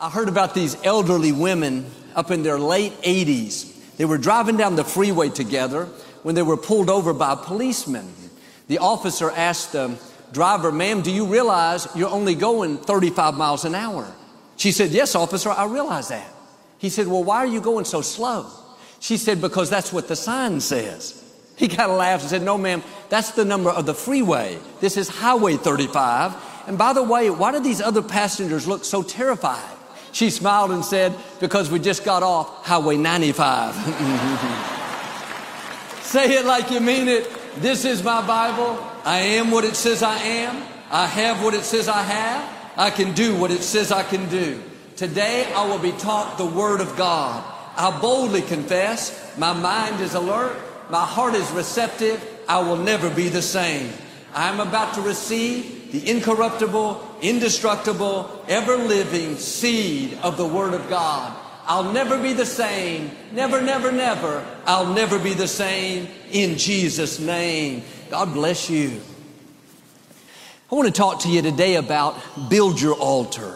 I heard about these elderly women up in their late 80s. They were driving down the freeway together when they were pulled over by a policeman. The officer asked the driver, "Ma'am, do you realize you're only going 35 miles an hour?" She said, "Yes, officer, I realize that." He said, "Well, why are you going so slow?" She said, "Because that's what the sign says." He kind of laughed and said, "No, ma'am, that's the number of the freeway. This is Highway 35. And by the way, why do these other passengers look so terrified?" She smiled and said, "Because we just got off Highway 95. Say it like you mean it. This is my Bible. I am what it says I am. I have what it says I have. I can do what it says I can do. Today I will be taught the Word of God. I boldly confess. My mind is alert. My heart is receptive. I will never be the same. I am about to receive the incorruptible, indestructible, ever-living seed of the Word of God. I'll never be the same. Never, never, never. I'll never be the same in Jesus' name." God bless you. I want to talk to you today about build your altar.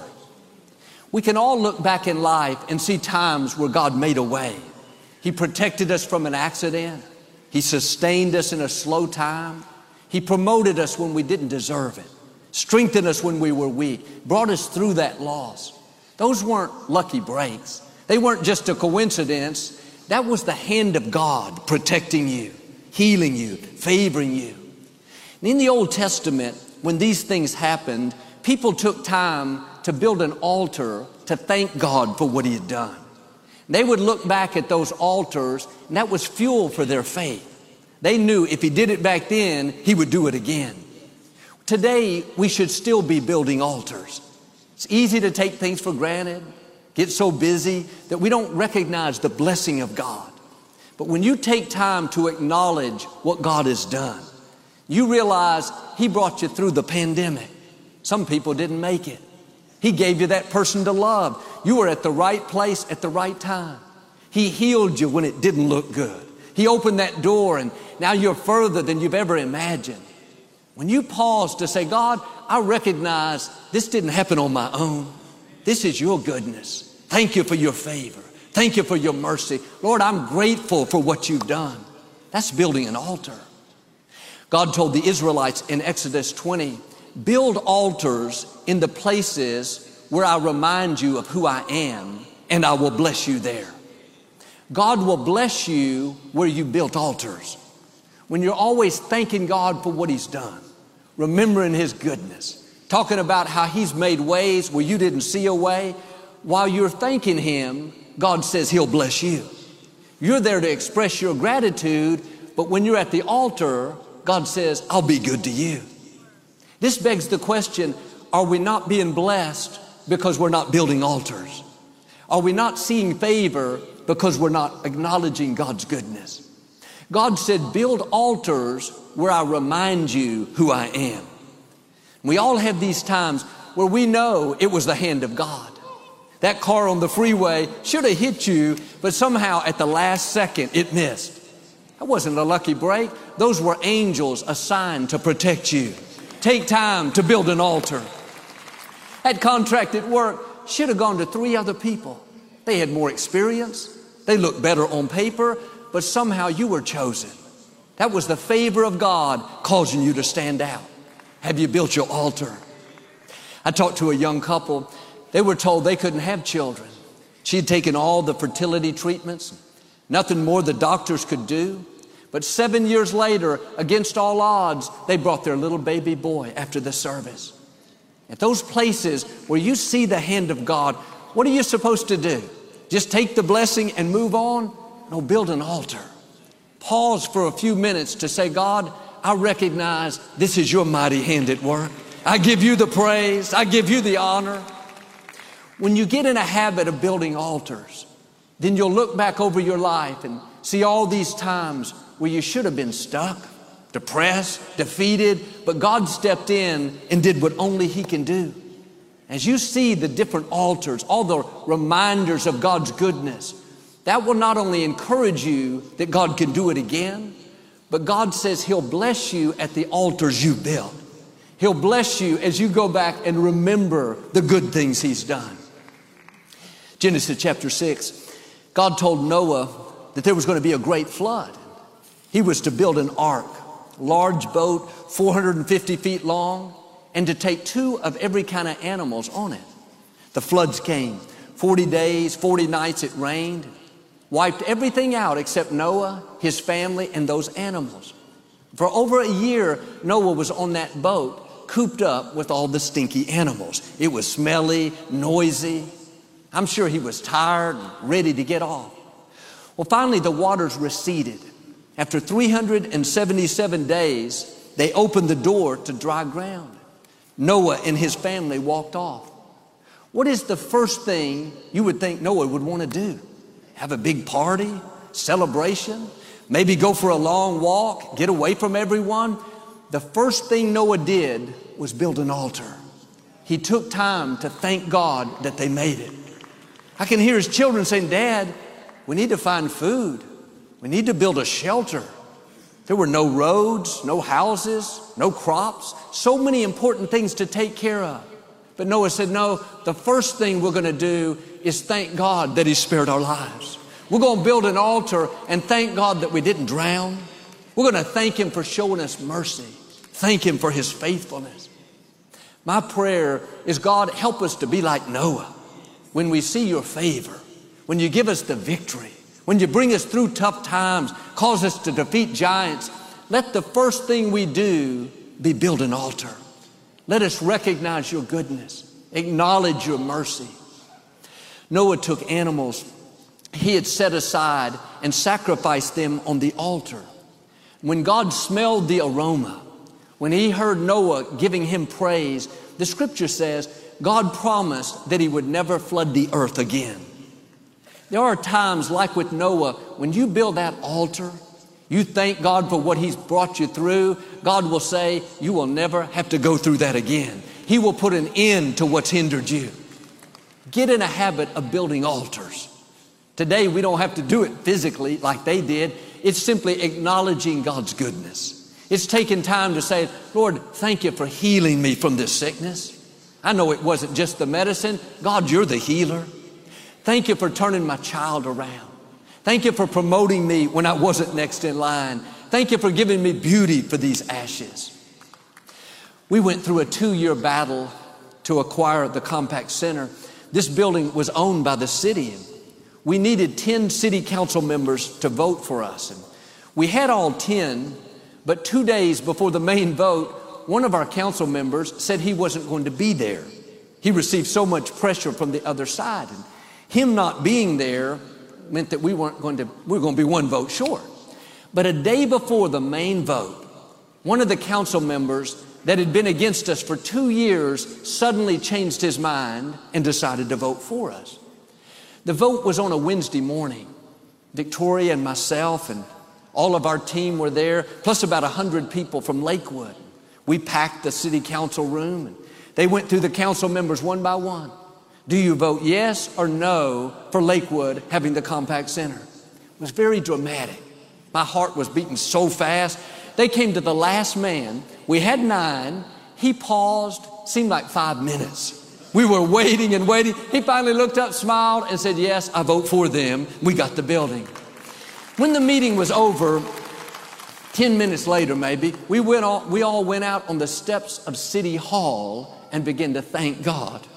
We can all look back in life and see times where God made a way. He protected us from an accident. He sustained us in a slow time. He promoted us when we didn't deserve it. Strengthened us when we were weak. Brought us through that loss. Those weren't lucky breaks. They weren't just a coincidence. That was the hand of God protecting you, healing you, favoring you. And in the Old Testament, when these things happened, people took time to build an altar to thank God for what He had done. They would look back at those altars, and that was fuel for their faith. They knew if He did it back then, He would do it again. Today, we should still be building altars. It's easy to take things for granted, get so busy that we don't recognize the blessing of God. But when you take time to acknowledge what God has done, you realize He brought you through the pandemic. Some people didn't make it. He gave you that person to love. You were at the right place at the right time. He healed you when it didn't look good. He opened that door and now you're further than you've ever imagined. When you pause to say, "God, I recognize this didn't happen on my own. This is your goodness. Thank you for your favor. Thank you for your mercy. Lord, I'm grateful for what you've done." That's building an altar. God told the Israelites in Exodus 20, "Build altars in the places where I remind you of who I am, and I will bless you there." God will bless you where you built altars. When you're always thanking God for what He's done, remembering His goodness, talking about how He's made ways where you didn't see a way, while you're thanking Him, God says He'll bless you. You're there to express your gratitude, but when you're at the altar, God says, "I'll be good to you." This begs the question, are we not being blessed because we're not building altars? Are we not seeing favor because we're not acknowledging God's goodness? God said, "Build altars where I remind you who I am." We all have these times where we know it was the hand of God. That car on the freeway should have hit you, but somehow at the last second it missed. That wasn't a lucky break. Those were angels assigned to protect you. Take time to build an altar. That contract at work should have gone to 3 other people. They had more experience. They looked better on paper, but somehow you were chosen. That was the favor of God causing you to stand out. Have you built your altar? I talked to a young couple. They were told they couldn't have children. She had taken all the fertility treatments, nothing more the doctors could do. But 7 years later, against all odds, they brought their little baby boy after the service. At those places where you see the hand of God, what are you supposed to do? Just take the blessing and move on? No, build an altar. Pause for a few minutes to say, "God, I recognize this is your mighty hand at work. I give you the praise. I give you the honor." When you get in a habit of building altars, then you'll look back over your life and see all these times where you should have been stuck, depressed, defeated, but God stepped in and did what only He can do. As you see the different altars, all the reminders of God's goodness, that will not only encourage you that God can do it again, but God says He'll bless you at the altars you built. He'll bless you as you go back and remember the good things He's done. Genesis chapter 6, God told Noah that there was going to be a great flood. He was to build an ark, large boat, 450 feet long, and to take 2 of every kind of animals on it. The floods came. 40 days, 40 nights it rained, wiped everything out except Noah, his family, and those animals. For over a year, Noah was on that boat, cooped up with all the stinky animals. It was smelly, noisy. I'm sure he was tired and ready to get off. Well, finally, the waters receded. After 377 days, they opened the door to dry ground. Noah and his family walked off. What is the first thing you would think Noah would want to do? Have a big party, celebration, maybe go for a long walk, get away from everyone? The first thing Noah did was build an altar. He took time to thank God that they made it. I can hear his children saying, "Dad, we need to find food. We need to build a shelter." There were no roads, no houses, no crops, so many important things to take care of. But Noah said, no, the first thing we're going to do is thank God that He spared our lives. We're going to build an altar and thank God that we didn't drown. We're going to thank Him for showing us mercy. Thank Him for His faithfulness. My prayer is, God, help us to be like Noah. When we see Your favor, when You give us the victory, when You bring us through tough times, cause us to defeat giants, let the first thing we do be build an altar. Let us recognize Your goodness, acknowledge Your mercy. Noah took animals he had set aside and sacrificed them on the altar. When God smelled the aroma, when He heard Noah giving him praise, the scripture says God promised that He would never flood the earth again. There are times like with Noah, when you build that altar, you thank God for what He's brought you through, God will say you will never have to go through that again. He will put an end to what's hindered you. Get in a habit of building altars. Today we don't have to do it physically like they did. It's simply acknowledging God's goodness. It's taking time to say, Lord, thank You for healing me from this sickness. I know it wasn't just the medicine. God, You're the healer. Thank You for turning my child around. Thank You for promoting me when I wasn't next in line. Thank You for giving me beauty for these ashes. We went through a 2-year battle to acquire the Compaq Center. This building was owned by the city. We needed 10 city council members to vote for us. And we had all 10, but 2 days before the main vote, one of our council members said he wasn't going to be there. He received so much pressure from the other side. And him not being there meant that we were going to be 1 vote short. But a day before the main vote, one of the council members that had been against us for 2 years suddenly changed his mind and decided to vote for us. The vote was on a Wednesday morning. Victoria and myself and all of our team were there, plus about 100 people from Lakewood. We packed the city council room and they went through the council members one by one. Do you vote yes or no for Lakewood having the Compaq Center? It was very dramatic. My heart was beating so fast. They came to the last man. We had 9. He paused, seemed like 5 minutes. We were waiting and waiting. He finally looked up, smiled, and said, yes, I vote for them. We got the building. When the meeting was over, 10 minutes later maybe, we all went out on the steps of City Hall and began to thank God.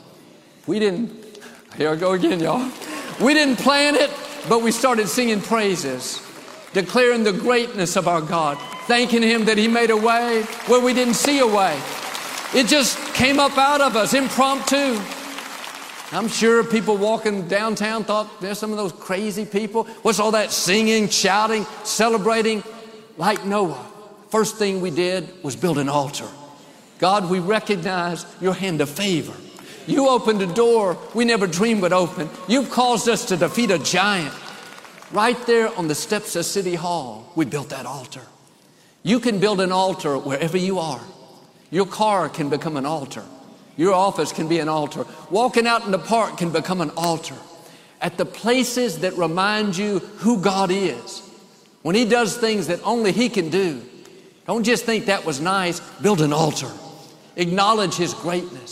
Here I go again, y'all. We didn't plan it, but we started singing praises, declaring the greatness of our God, thanking Him that He made a way where we didn't see a way. It just came up out of us, impromptu. I'm sure people walking downtown thought, there's some of those crazy people. What's all that singing, shouting, celebrating? Like Noah, first thing we did was build an altar. God, we recognize Your hand of favor. You opened a door we never dreamed would open. You've caused us to defeat a giant. Right there on the steps of City Hall, we built that altar. You can build an altar wherever you are. Your car can become an altar. Your office can be an altar. Walking out in the park can become an altar. At the places that remind you who God is, when He does things that only He can do, don't just think that was nice. Build an altar. Acknowledge His greatness.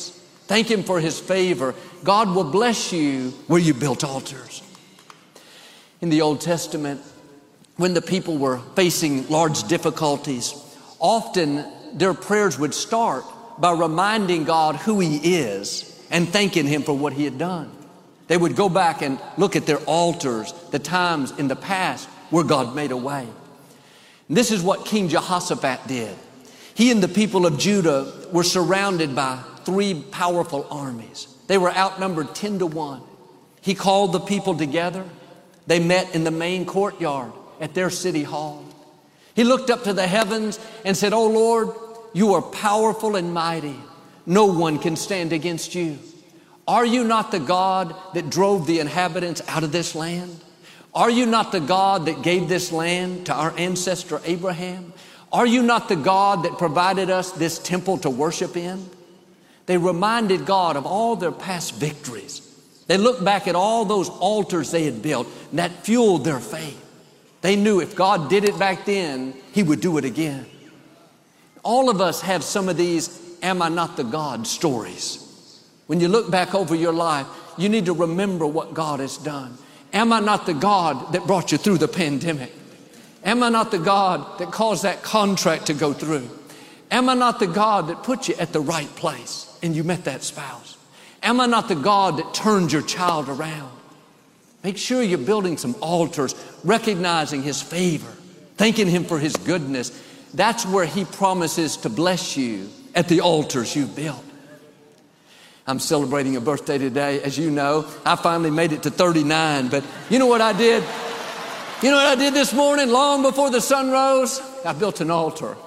Thank Him for His favor. God will bless you where you built altars. In the Old Testament, when the people were facing large difficulties, often their prayers would start by reminding God who He is and thanking Him for what He had done. They would go back and look at their altars, the times in the past where God made a way. And this is what King Jehoshaphat did. He and the people of Judah were surrounded by 3 powerful armies. They were outnumbered 10-1. He called the people together. They met in the main courtyard at their city hall. He looked up to the heavens and said, "Oh Lord, you are powerful and mighty. No one can stand against you. Are you not the God that drove the inhabitants out of this land? Are you not the God that gave this land to our ancestor Abraham? Are you not the God that provided us this temple to worship in?" They reminded God of all their past victories. They looked back at all those altars they had built, and that fueled their faith. They knew if God did it back then, He would do it again. All of us have some of these "am I not the God" stories. When you look back over your life, you need to remember what God has done. Am I not the God that brought you through the pandemic? Am I not the God that caused that contract to go through? Am I not the God that put you at the right place and you met that spouse? Am I not the God that turned your child around? Make sure you're building some altars, recognizing His favor, thanking Him for His goodness. That's where He promises to bless you, at the altars you've built. I'm celebrating a birthday today. As you know, I finally made it to 39, but you know what I did? You know what I did this morning, long before the sun rose? I built an altar.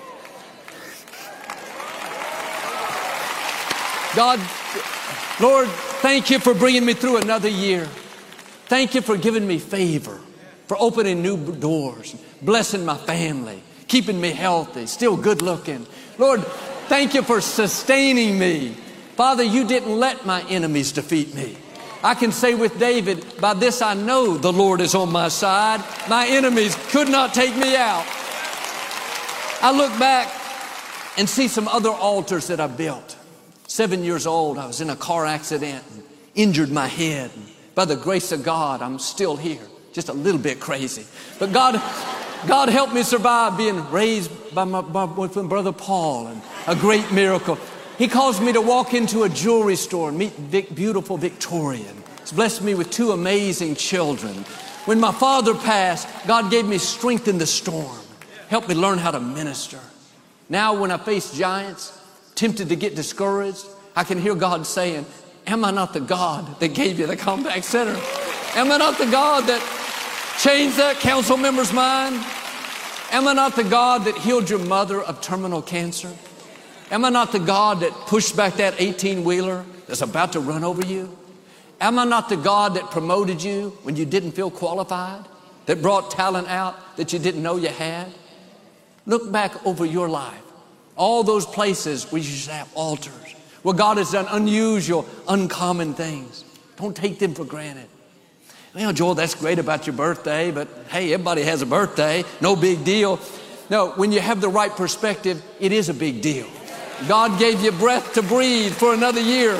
God, Lord, thank You for bringing me through another year. Thank You for giving me favor, for opening new doors, blessing my family, keeping me healthy, still good looking. Lord, thank You for sustaining me. Father, You didn't let my enemies defeat me. I can say with David, by this I know the Lord is on my side. My enemies could not take me out. I look back and see some other altars that I built. 7 years old, I was in a car accident and injured my head. And by the grace of God, I'm still here, just a little bit crazy. But God helped me survive being raised by my boyfriend, Brother Paul, and a great miracle. He caused me to walk into a jewelry store and meet beautiful Victoria. He's blessed me with 2 amazing children. When my father passed, God gave me strength in the storm, helped me learn how to minister. Now when I face giants, tempted to get discouraged, I can hear God saying, "Am I not the God that gave you the Combat Center? Am I not the God that changed that council member's mind? Am I not the God that healed your mother of terminal cancer? Am I not the God that pushed back that 18-wheeler that's about to run over you? Am I not the God that promoted you when you didn't feel qualified? That brought talent out that you didn't know you had?" Look back over your life. All those places where you should have altars, where God has done unusual, uncommon things. Don't take them for granted. Well, Joel, that's great about your birthday, but hey, everybody has a birthday. No big deal. No, when you have the right perspective, it is a big deal. God gave you breath to breathe for another year.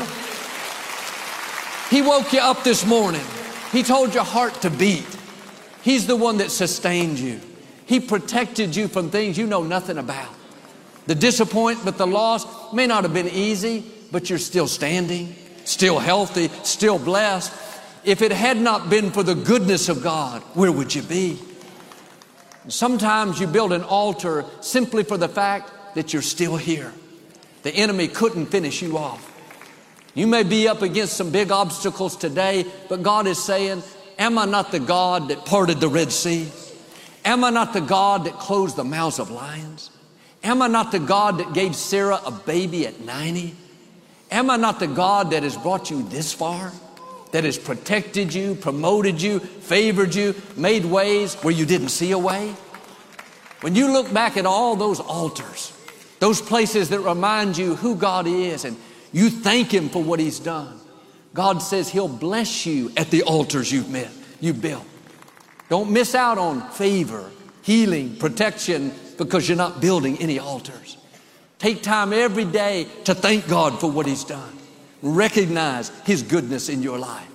He woke you up this morning. He told your heart to beat. He's the one that sustained you. He protected you from things you know nothing about. The disappointment, the loss may not have been easy, but you're still standing, still healthy, still blessed. If it had not been for the goodness of God, where would you be? Sometimes you build an altar simply for the fact that you're still here. The enemy couldn't finish you off. You may be up against some big obstacles today, but God is saying, "Am I not the God that parted the Red Sea? Am I not the God that closed the mouths of lions? Am I not the God that gave Sarah a baby at 90? Am I not the God that has brought you this far? That has protected you, promoted you, favored you, made ways where you didn't see a way?" When you look back at all those altars, those places that remind you who God is, and you thank Him for what He's done, God says He'll bless you at the altars you built. Don't miss out on favor, healing, protection, because you're not building any altars. Take time every day to thank God for what He's done. recognize His goodness in your life.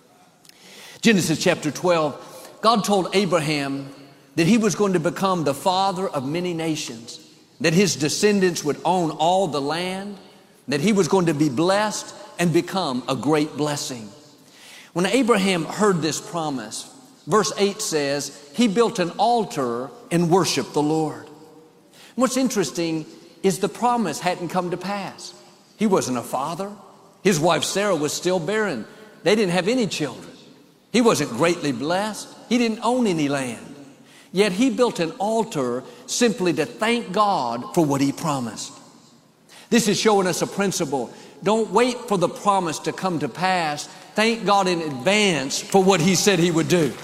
Genesis chapter 12, God told Abraham that he was going to become the father of many nations, that his descendants would own all the land, that he was going to be blessed and become a great blessing. When Abraham heard this promise, verse 8 says, he built an altar and worshiped the Lord. What's interesting is the promise hadn't come to pass. He wasn't a father. His wife Sarah was still barren. They didn't have any children. He wasn't greatly blessed. He didn't own any land. Yet he built an altar simply to thank God for what He promised. This is showing us a principle. Don't wait for the promise to come to pass. Thank God in advance for what He said He would do.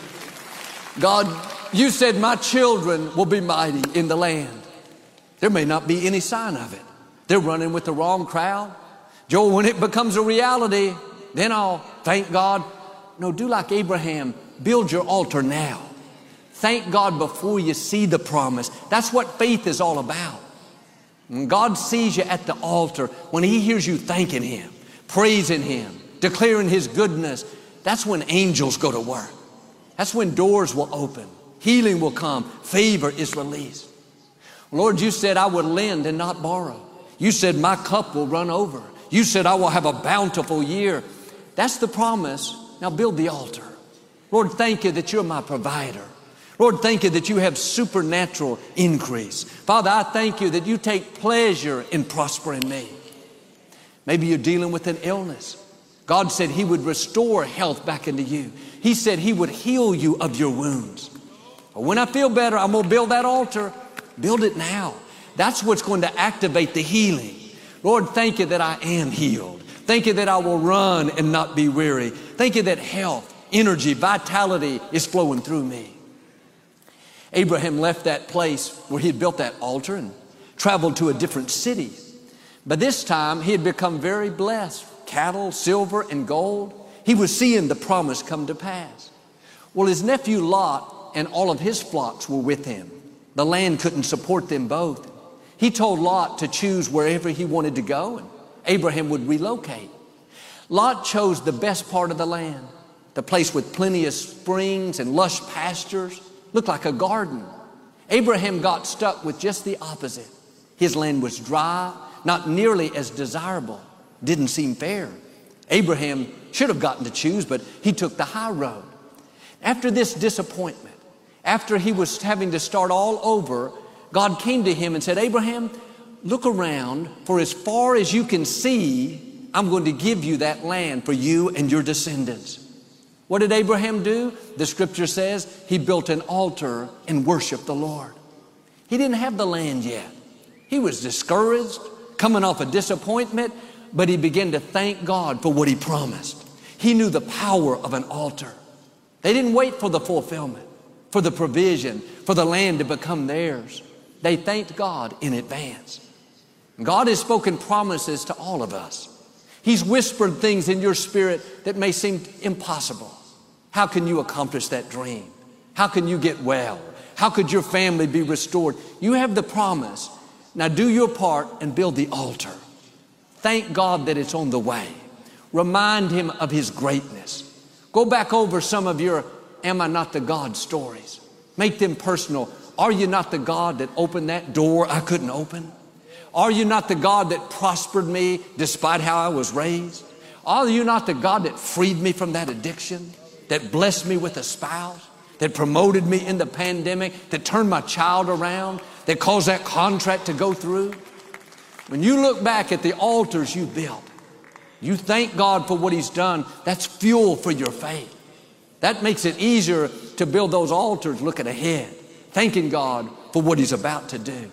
God, You said my children will be mighty in the land. There may not be any sign of it. They're running with the wrong crowd. Joel, when it becomes a reality, then I'll thank God. No, do like Abraham. Build your altar now. Thank God before you see the promise. That's what faith is all about. When God sees you at the altar, when He hears you thanking Him, praising Him, declaring His goodness, that's when angels go to work. That's when doors will open. Healing will come. Favor is released. Lord, You said I would lend and not borrow. You said my cup will run over. You said I will have a bountiful year. That's the promise. Now build the altar. Lord, thank You that You're my provider. Lord, thank You that You have supernatural increase. Father, I thank You that You take pleasure in prospering me. Maybe you're dealing with an illness. God said He would restore health back into you. He said He would heal you of your wounds. But when I feel better, I'm going to build that altar. Build it now. That's what's going to activate the healing. Lord, thank You that I am healed. Thank You that I will run and not be weary. Thank You that health, energy, vitality is flowing through me. Abraham left that place where he had built that altar and traveled to a different city. But this time he had become very blessed. Cattle, silver, and gold. He was seeing the promise come to pass. Well, his nephew Lot and all of his flocks were with him. The land couldn't support them both. He told Lot to choose wherever he wanted to go, and Abraham would relocate. Lot chose the best part of the land, the place with plenty of springs and lush pastures. Looked like a garden. Abraham got stuck with just the opposite. His land was dry, not nearly as desirable. Didn't seem fair. Abraham should have gotten to choose, but he took the high road. After this disappointment, after he was having to start all over, God came to him and said, Abraham, look around, for as far as you can see, I'm going to give you that land for you and your descendants. What did Abraham do? The scripture says he built an altar and worshiped the Lord. He didn't have the land yet. He was discouraged, coming off a disappointment, but he began to thank God for what He promised. He knew the power of an altar. They didn't wait for the fulfillment, for the provision, for the land to become theirs. They thanked God in advance. God has spoken promises to all of us. He's whispered things in your spirit that may seem impossible. How can you accomplish that dream? How can you get well? How could your family be restored? You have the promise. Now do your part and build the altar. Thank God that it's on the way. Remind Him of His greatness. Go back over some of your "Am I not the God" stories. Make them personal. Are You not the God that opened that door I couldn't open? Are You not the God that prospered me despite how I was raised? Are You not the God that freed me from that addiction, that blessed me with a spouse, that promoted me in the pandemic, that turned my child around, that caused that contract to go through? When you look back at the altars you built, you thank God for what He's done. That's fuel for your faith. That makes it easier to build those altars looking ahead, thanking God for what He's about to do.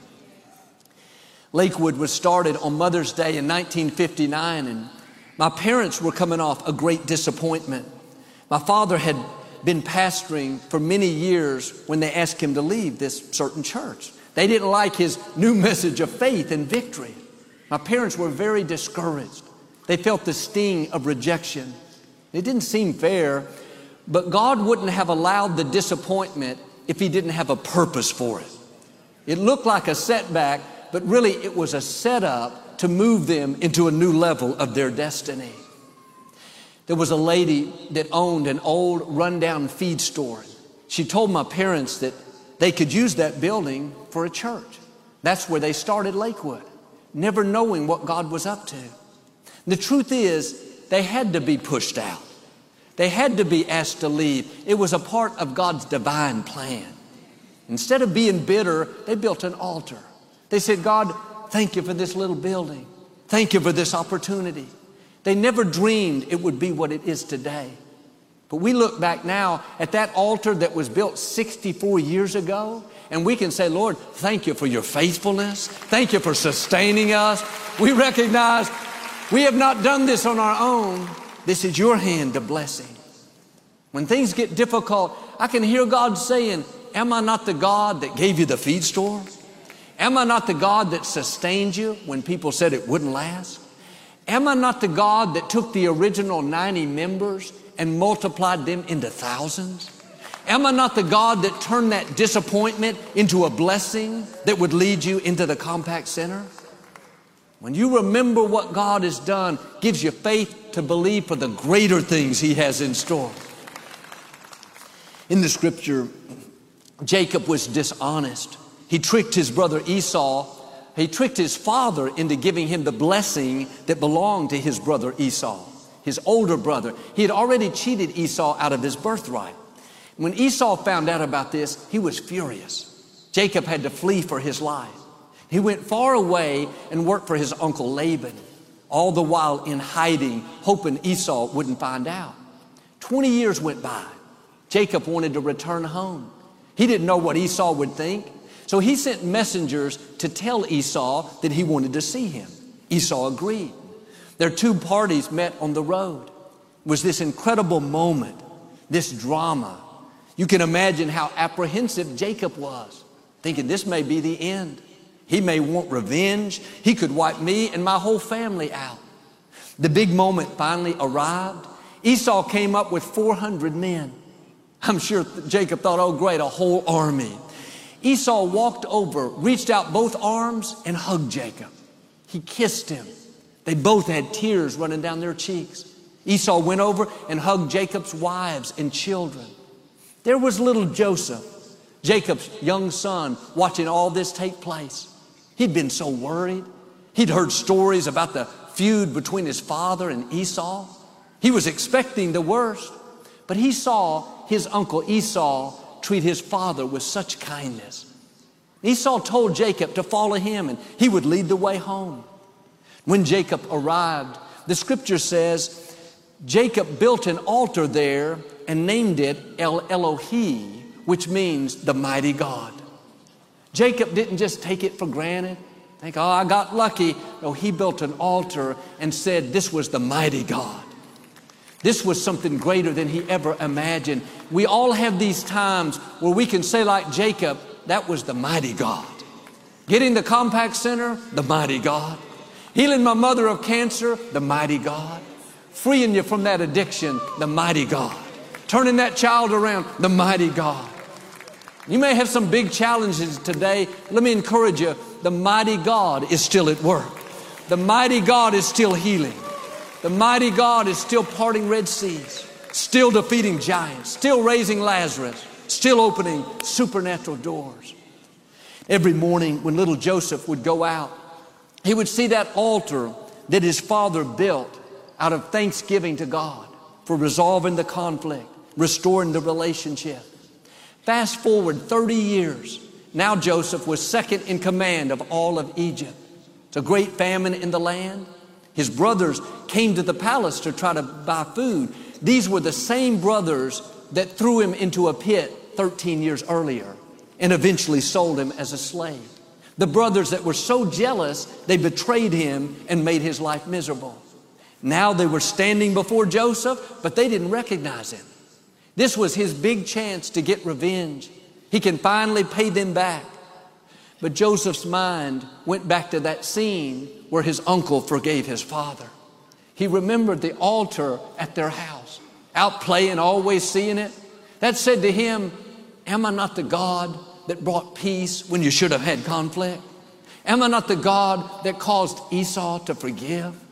Lakewood was started on Mother's Day in 1959, and my parents were coming off a great disappointment. My father had been pastoring for many years when they asked him to leave this certain church. They didn't like his new message of faith and victory. My parents were very discouraged. They felt the sting of rejection. It didn't seem fair, but God wouldn't have allowed the disappointment if He didn't have a purpose for it. It looked like a setback, but really it was a setup to move them into a new level of their destiny. There was a lady that owned an old rundown feed store. She told my parents that they could use that building for a church. That's where they started Lakewood, never knowing what God was up to. The truth is, they had to be pushed out. They had to be asked to leave. It was a part of God's divine plan. Instead of being bitter, they built an altar. They said, God, thank you for this little building. Thank you for this opportunity. They never dreamed it would be what it is today. But we look back now at that altar that was built 64 years ago, and we can say, Lord, thank you for your faithfulness. Thank you for sustaining us. We recognize we have not done this on our own. This is your hand of blessing. When things get difficult, I can hear God saying, am I not the God that gave you the feed store? Am I not the God that sustained you when people said it wouldn't last? Am I not the God that took the original 90 members and multiplied them into thousands? Am I not the God that turned that disappointment into a blessing that would lead you into the Compaq Center? When you remember what God has done, gives you faith to believe for the greater things He has in store. In the scripture, Jacob was dishonest. He tricked his brother Esau. He tricked his father into giving him the blessing that belonged to his brother Esau, his older brother. He had already cheated Esau out of his birthright. When Esau found out about this, he was furious. Jacob had to flee for his life. He went far away and worked for his uncle Laban, all the while in hiding, hoping Esau wouldn't find out. 20 years went by. Jacob wanted to return home. He didn't know what Esau would think, so he sent messengers to tell Esau that he wanted to see him. Esau agreed. Their two parties met on the road. It was this incredible moment, this drama. You can imagine how apprehensive Jacob was, thinking this may be the end. He may want revenge. He could wipe me and my whole family out. The big moment finally arrived. Esau came up with 400 men. I'm sure Jacob thought, oh great, a whole army. Esau walked over, reached out both arms and hugged Jacob. He kissed him. They both had tears running down their cheeks. Esau went over and hugged Jacob's wives and children. There was little Joseph, Jacob's young son, watching all this take place. He'd been so worried. He'd heard stories about the feud between his father and Esau. He was expecting the worst, but he saw his uncle Esau treat his father with such kindness. Esau told Jacob to follow him and he would lead the way home. When Jacob arrived, the scripture says, Jacob built an altar there and named it El Elohi, which means the mighty God. Jacob didn't just take it for granted, think, oh, I got lucky. No, he built an altar and said this was the mighty God. This was something greater than he ever imagined. We all have these times where we can say like Jacob, that was the mighty God. Getting the Compaq Center, the mighty God. Healing my mother of cancer, the mighty God. Freeing you from that addiction, the mighty God. Turning that child around, the mighty God. You may have some big challenges today. Let me encourage you, the mighty God is still at work. The mighty God is still healing. The mighty God is still parting Red Seas, still defeating giants, still raising Lazarus, still opening supernatural doors. Every morning when little Joseph would go out, he would see that altar that his father built out of thanksgiving to God for resolving the conflict, restoring the relationship. Fast forward 30 years. Now Joseph was second in command of all of Egypt. It's a great famine in the land. His brothers came to the palace to try to buy food. These were the same brothers that threw him into a pit 13 years earlier and eventually sold him as a slave. The brothers that were so jealous, they betrayed him and made his life miserable. Now they were standing before Joseph, but they didn't recognize him. This was his big chance to get revenge. He can finally pay them back. But Joseph's mind went back to that scene where his uncle forgave his father. He remembered the altar at their house, out playing, always seeing it. That said to him, am I not the God that brought peace when you should have had conflict? Am I not the God that caused Esau to forgive?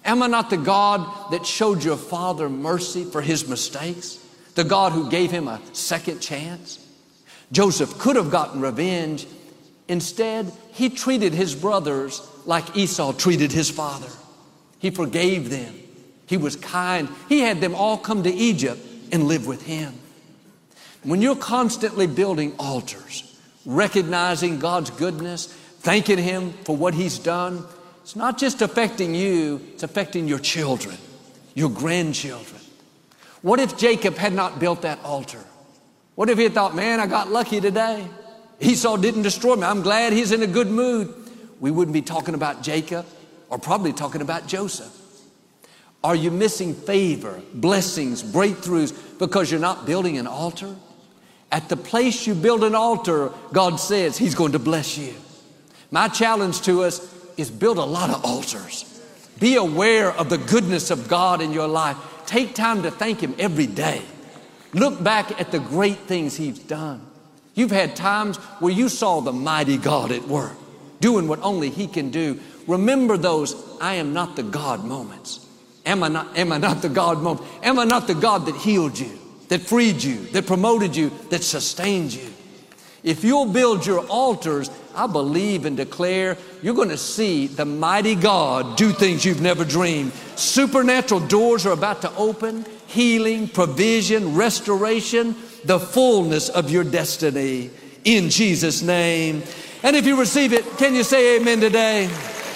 Am I not the God that showed your father mercy for his mistakes? The God who gave him a second chance? Joseph could have gotten revenge. Instead, he treated his brothers like Esau treated his father. He forgave them. He was kind. He had them all come to Egypt and live with him. When you're constantly building altars, recognizing God's goodness, thanking him for what he's done, it's not just affecting you, it's affecting your children, your grandchildren. What if Jacob had not built that altar? What if he had thought, man, I got lucky today. Esau didn't destroy me. I'm glad he's in a good mood. We wouldn't be talking about Jacob or probably talking about Joseph. Are you missing favor, blessings, breakthroughs because you're not building an altar? At the place you build an altar, God says he's going to bless you. My challenge to us is build a lot of altars. Be aware of the goodness of God in your life. Take time to thank him every day. Look back at the great things he's done. You've had times where you saw the mighty God at work, doing what only he can do. Remember those I am not the God moments. Am I not the God moment? Am I not the God that healed you, that freed you, that promoted you, that sustained you? If you'll build your altars, I believe and declare you're going to see the mighty God do things you've never dreamed. Supernatural doors are about to open, healing, provision, restoration, the fullness of your destiny in Jesus' name. And if you receive it, can you say amen today?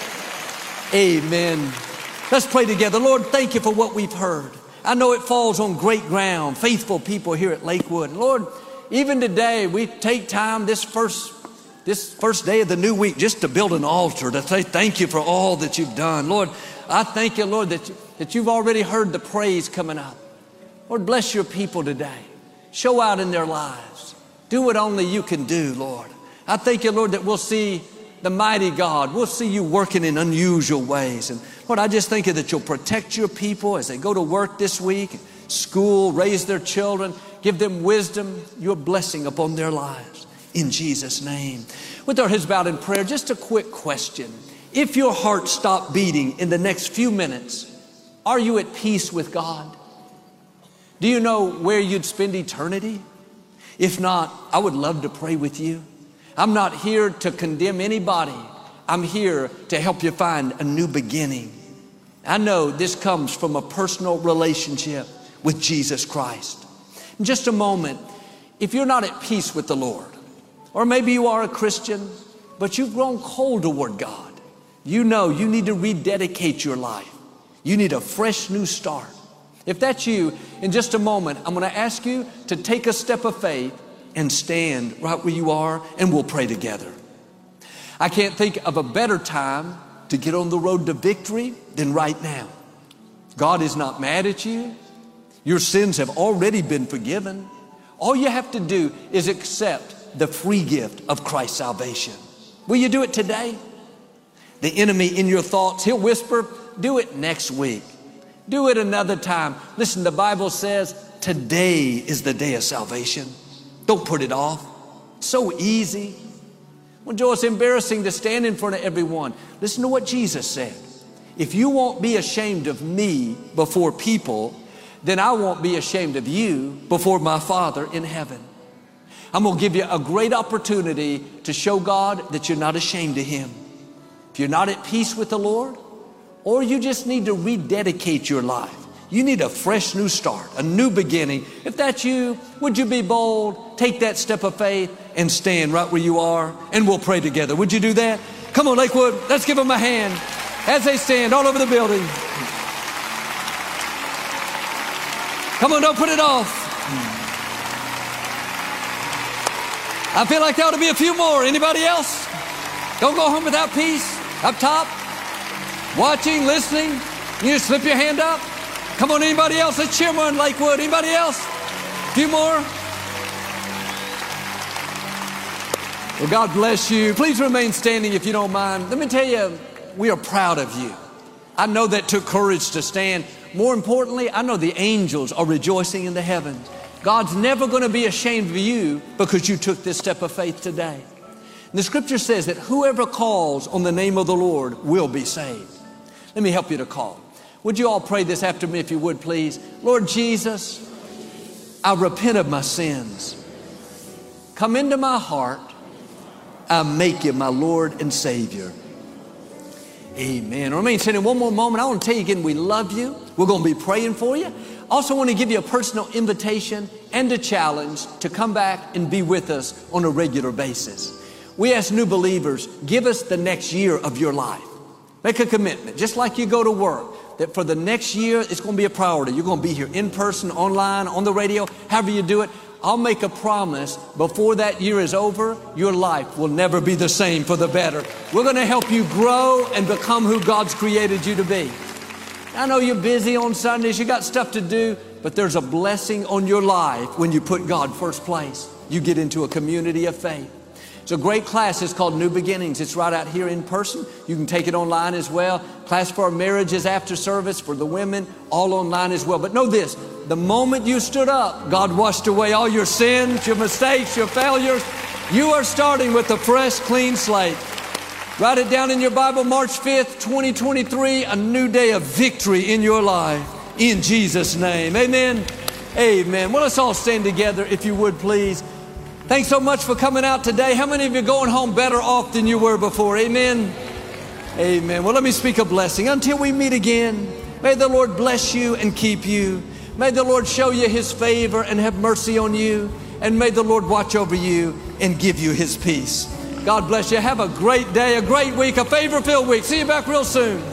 Amen. Let's pray together. Lord, thank you for what we've heard. I know it falls on great ground, faithful people here at Lakewood. Lord, even today, we take time this first day of the new week just to build an altar, to say thank you for all that you've done. Lord, I thank you, Lord, that you've already heard the praise coming up. Lord, bless your people today. Show out in their lives. Do what only you can do, Lord. I thank you, Lord, that we'll see the mighty God. We'll see you working in unusual ways. And Lord, I just thank you that you'll protect your people as they go to work this week, school, raise their children, give them wisdom, your blessing upon their lives. In Jesus' name. With our heads bowed in prayer, just a quick question. If your heart stopped beating in the next few minutes, are you at peace with God? Do you know where you'd spend eternity? If not, I would love to pray with you. I'm not here to condemn anybody. I'm here to help you find a new beginning. I know this comes from a personal relationship with Jesus Christ. In just a moment, if you're not at peace with the Lord, or maybe you are a Christian, but you've grown cold toward God, you know you need to rededicate your life. You need a fresh new start. If that's you, in just a moment, I'm going to ask you to take a step of faith and stand right where you are, and we'll pray together. I can't think of a better time to get on the road to victory than right now. God is not mad at you. Your sins have already been forgiven. All you have to do is accept the free gift of Christ's salvation. Will you do it today? The enemy in your thoughts, he'll whisper, do it next week. Do it another time. Listen, the Bible says today is the day of salvation. Don't put it off. So easy. Well, Joe, it's embarrassing to stand in front of everyone. Listen to what Jesus said. If you won't be ashamed of me before people, then I won't be ashamed of you before my Father in heaven. I'm going to give you a great opportunity to show God that you're not ashamed of him. If you're not at peace with the Lord, or you just need to rededicate your life, you need a fresh new start, a new beginning. If that's you, would you be bold, take that step of faith, and stand right where you are, and we'll pray together. Would you do that? Come on, Lakewood, let's give them a hand as they stand all over the building. Come on, don't put it off. I feel like there ought to be a few more. Anybody else? Don't go home without peace. Up top, watching, listening. You just slip your hand up. Come on, anybody else? Let's cheer more in Lakewood. Anybody else? A few more? Well, God bless you. Please remain standing if you don't mind. Let me tell you, we are proud of you. I know that took courage to stand. More importantly, I know the angels are rejoicing in the heavens. God's never going to be ashamed of you because you took this step of faith today. And the scripture says that whoever calls on the name of the Lord will be saved. Let me help you to call. Would you all pray this after me if you would, please? Lord Jesus, I repent of my sins. Come into my heart. I make you my Lord and Savior. Amen. Remain sitting one more moment. I want to tell you again, we love you. We're going to be praying for you. Also want to give you a personal invitation and a challenge to come back and be with us on a regular basis. We ask new believers, give us the next year of your life. Make a commitment, just like you go to work, that for the next year, it's going to be a priority. You're going to be here in person, online, on the radio, however you do it. I'll make a promise before that year is over, your life will never be the same for the better. We're going to help you grow and become who God's created you to be. I know you're busy on Sundays, you got stuff to do, but there's a blessing on your life when you put God first place. You get into a community of faith. It's a great class. It's called New Beginnings. It's right out here in person. You can take it online as well. Class for our marriages after service, for the women, all online as well. But know this, the moment you stood up, God washed away all your sins, your mistakes, your failures. You are starting with a fresh, clean slate. Write it down in your Bible, March 5th, 2023, a new day of victory in your life. In Jesus' name, amen. Amen. Well, let's all stand together if you would, please. Thanks so much for coming out today. How many of you are going home better off than you were before? Amen. Amen. Well, let me speak a blessing. Until we meet again, may the Lord bless you and keep you. May the Lord show you His favor and have mercy on you. And may the Lord watch over you and give you His peace. God bless you. Have a great day, a great week, a favor-filled week. See you back real soon.